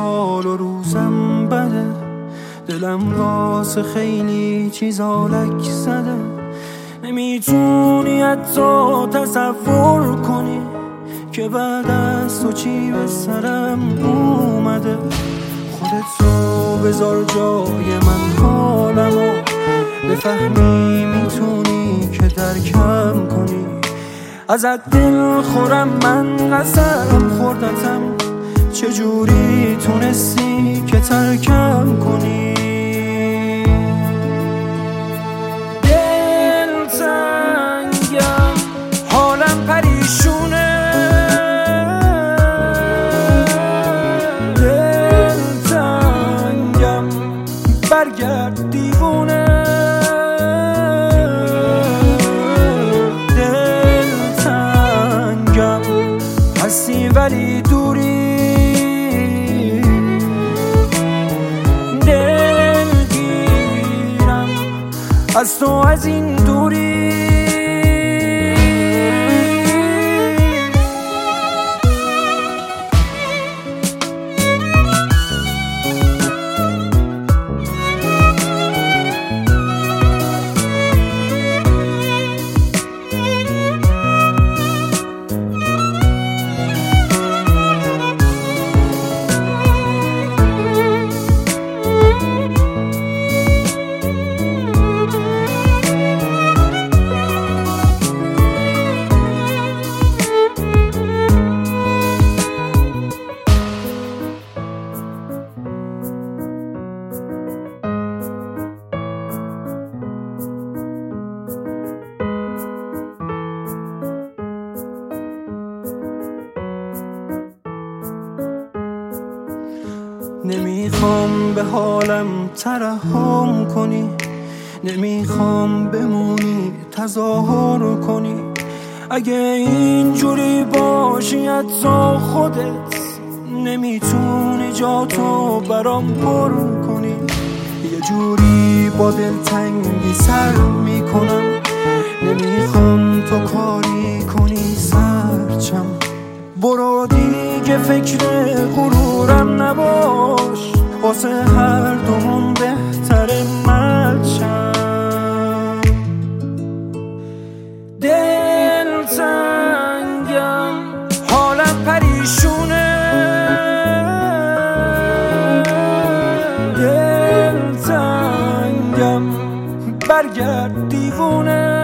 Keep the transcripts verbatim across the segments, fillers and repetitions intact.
حال و روزم بده، دلم واسه خیلی چیزا لک زده. نمیتونی حتی تصور کنی که بعد از تو چی به سرم اومده. خودتو بذار جای من، حالمو بفهمی میتونی که درکم کنی. ازت دل خورم من، قسم خوردتم، چجوری تونستی که ترکم کنی. دل تنگم، حالم پریشونه، دل تنگم، برگرد دیوونه. ولی دوری دلگیرم از تو، از این دوری. نمیخوام به حالم ترحم کنی، نمیخوام بمونی تظاهر کنی. اگه اینجوری باشی حتی خودت نمیتونی جاتو برام پر کنی. یه جوری با دلتنگی سر میکنم، نمیخوام تو کاری کنی سرچم. برو دیگه فکر غرورم نباش، واسه هر دومون بهتره ملچم. دل تنگم، حالم پریشونه، دل تنگم، برگرد دیوونه.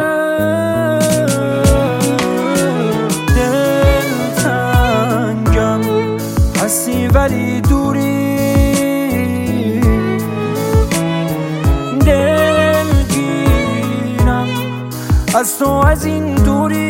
هستی ولی دوری دلگیرم از تو، از این دوری.